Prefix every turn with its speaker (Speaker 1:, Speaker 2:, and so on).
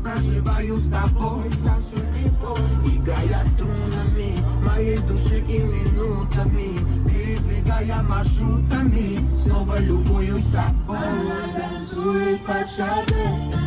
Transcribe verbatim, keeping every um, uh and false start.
Speaker 1: проживаю с тобой. Играя струнами моей души и минутами, передвигая маршрутами, снова любуюсь тобой.
Speaker 2: Она танцует под шаги.